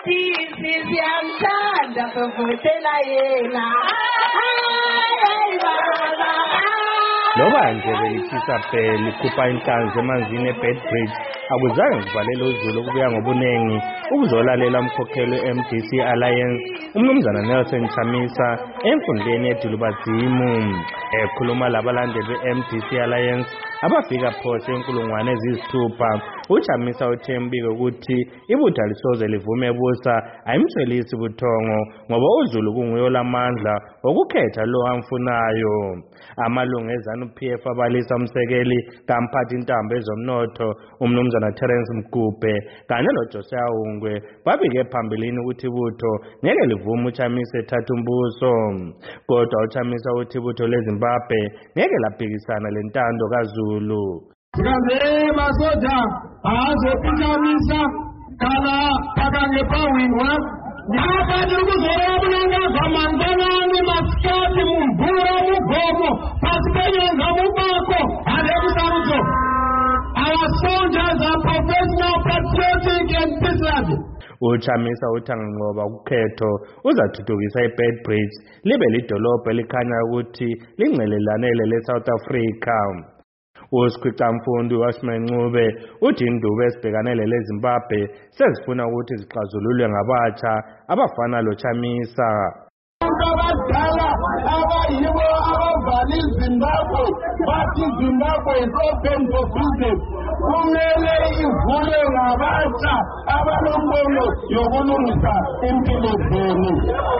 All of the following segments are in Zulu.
Loba nje belithisa likhupha inhlanzi emanzini eBedbridge akuzange kuvalele uZulu ukubuya ngobunengi ukuzolalela umkhokheli we-MDC Alliance umnumzana Nelson Chamisa emfundeni eDulubadzimu. Ekhuluma labalandeli be-MDC Alliance abafika phose inkulungwane eziyisithupha, uChamisa uthe mbiko ukuthi ibutha lisoze livume busa ayimthelisi buthongo ngoba uZulu kunguye olamandla okukhetha lo amfunayo. Amalungu eZANU-PF abalisa umsekeli kamphathi intambo ezomnotho umnumzana Terence Mgubhe kanye noJosiah Hungwe babike phambilini ukuthi ibutho ngeke livume uChamisa ethatha umbuso. Kodwa uChamisa uthi ibutho leZimbabwe ngeke labhekisana lentando kaZulu. Ngabe masoja azoPichamisa kana akangepawinwa nyakati ukuzora bulanga zamanzanani masikati mumbura mugomo pasipenyonga mubako alekusarudzo. Our soldiers are professional, patriotic and peace-loving. uChamisa uthi angoba ukhetho uzathuthukisa iBedbridge libe lidolobha elikhanya ukuthi lingcelelanele leSouth Africa. uSikhwicamfundo uWashman Ncube uthi indubo ezibhekanele leZimbabwe sezifuna ukuthi zixazululwe ngabatsha abafana loChamisa. Abadala abayibo abavali iZimbabwe bathi Zimbabwe is open for business. Kumele ivulwe ngabatsha abalombono yokulungisa impilo zenu.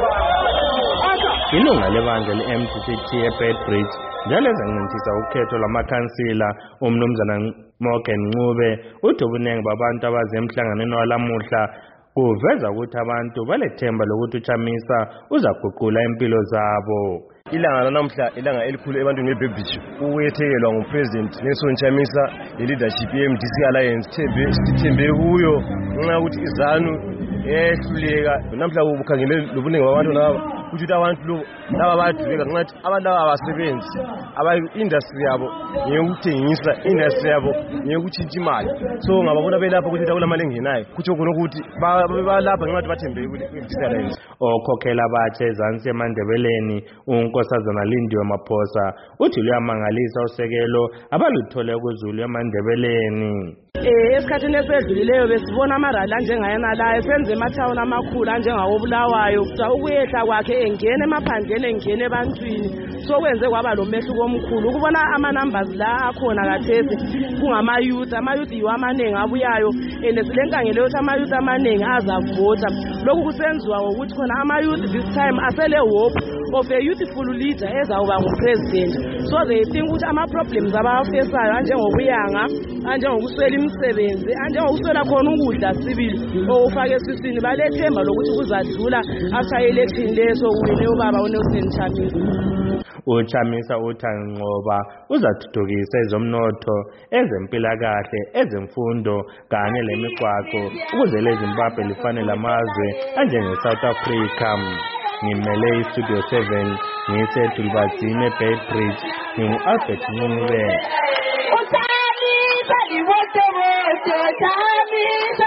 Ilunga lebandla le-MDC eBedbridge njalo ezanciphisa ukhetho lwamakhansila umnumzana Morgan Ncube uthi ubunengi babantu abaze emhlanganweni walamuhla kuveza ukuthi abantu balethemba lokuthi uChamisa uzaguqula impilo zabo. Ilanga lanamhla ilanga elikhulu ebantwini beBedbridge ukuyethekelwa nguPresident Nelson Chamisa leadership ye-MDC Alliance sithembe kuyo ngenxa yokuthi iZANU ehluleka namhla ubukhangele lobunengi babantu laba ukuthi abantu laba bayaduleka ngathi abantu laba abasebenzi industry yabo ngeyokuthengisa industry yabo ngeyokutshintsha imali so ngababona belapha ukuthi kulamali engenayo kutsho khona ukuthi balapha ngenxa bathembe kwi-MDC Alliance. Okhokhela abatsha ezansi eMandebeleni uNkosazana Lindiwe Maphosa uthi luyamangalisa usekelo abaluthole kuZulu eMandebeleni. Esikhathini esedlulileyo besibona amarali anjengayena la esenze emathawuni amakhulu anjengawobulawayo ukuyehla kwakhe engene emaphandleni engene ebantwini so kwenze kwaba lo mehluko omkhulu ukubona ama-numbers la akhona kathesi kungamayouth amayouth yiwo amaningi abuyayo and silenkangelo yokuthi amayouth amaningi azavota. Lokhu kusenziwa ngokuthi khona amayouth this time asele hope of a youthful leader ezawuba ngupresident so they think ukuthi ama-problems abawafesayo anjengokuyanga anjengokuswela imisebenzi anjengokuswela khona ukudla sibili okufaka esiswini balethemba lokuthi kuzadlula after election leso uwine ubaba uNelson Chamisa. uChamisa uthi anqoba uzathuthukisa ezomnotho ezempilakahle ezemfundo kanye lemigwaqo ukuze leZimbabwe lifanele amazwe anjengeSouth Africa. Ngimele iStudio 7 ngisedulubadzimu eBedbridge ngingu-Albert Ncube.